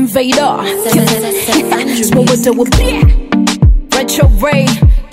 invader. What we do with retro ray.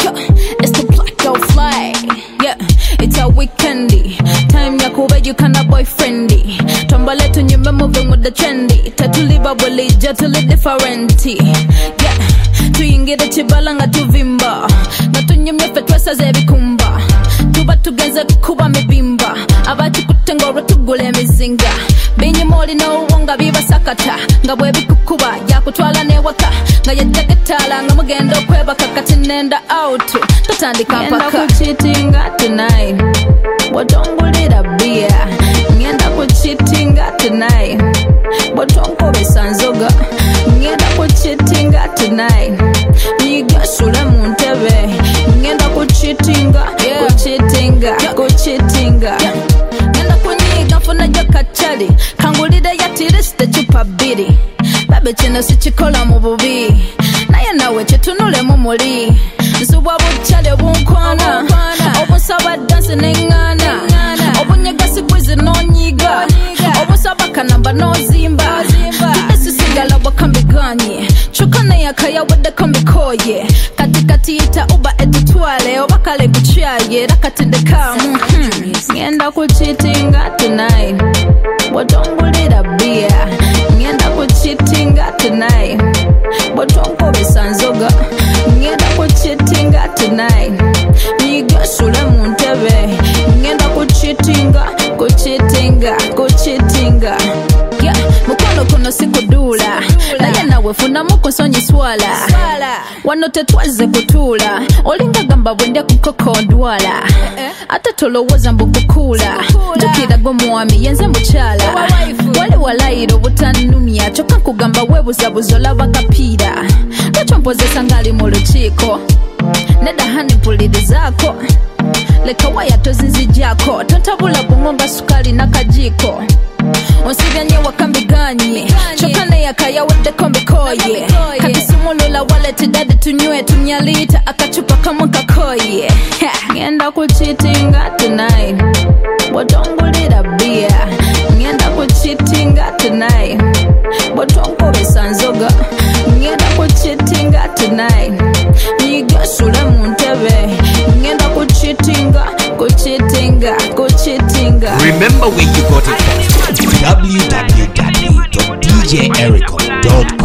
It's the black out fly. Yeah, it's a weekendy. Time ya kuba you kinda boyfriendy. Tomba letu nyumba moving with the trendy. Tatuliba wali jatuli differenti. Yeah, tuyingira chibalanga tuvimba. Na tunyumye fetwesa zebikumba. Tuba tugenze kuba mibimba. Abati kutengora tugule mizinga. Binyi moli no wonga biba sakata. Nga bwebi kukuba ya kutwala newaka. Nga yeteketala nga mugendo kweba kakati nenda out. Tatandika mpaka Ngenda kuchitinga tonight. Watongulira beer. Ngenda kuchitinga tonight. Watongo sanzoga. Ngenda kuchitinga tonight. Nyigasule muntebe. Ngenda kuchitinga. Kuchitinga. Kuchitinga. Ngenda kunyiga funa jakachali. Kangulida yatiriste chupa biri. Babe chino sichikola mu bubi. Naye nawe chetunule mu muli. Nsuwa buchale bunkwana. Obusaba dansi nengana. Obunyegasi bwizi nonyiga. Obusaba kanamba nozimba. Tudesi sigala wakambiganye. Chukana yakaya wade kambikoye. Katikati ita uba edutwale. Obakale kuchaye rakatindekamu. Ngenda kuchitinga tonight. Watongulira beer. Ngenda kuchitinga tonight. Watongo besanzoga. Ngenda kuchitinga tonight. Nyigasule muntebe. Ngenda kuchitinga. Kuchitinga. Kuchitinga. Yeah, mukono kono sikudula. Naye nawe funa mukonsonyi swala. Wanote twaze kutula. Olinga gamba bwende kukokondwala. Ate tolowooza mbukukula. Njukira gomwami yenze mukyala. Wali walayiro butanumya. Kyokka nkugamba weebuzabuza olaba kapiira. Lwaki ompozesa ngali mu lukiiko. Nedda hani mpulirizaako. Leka waya tozinzijako. Tontabula bungomba sukali n'akajiiko. Onsibya nye wakambiganye. Kyokka neyakaya waddeko mbikoye. Kati simulula waleti dadi tunywe tumyalita akacupa kamwe kakoye. Ngenda kuchitinga tonight. Watongulira beer. Ngenda kuchitinga tonight. Watongo besanzoga. Ngenda kuchitinga tonight. Nyigasule muntebe. Ngenda kuchitinga. Kuchitinga. Kuchitinga. Remember where you got it from. www.djericom.com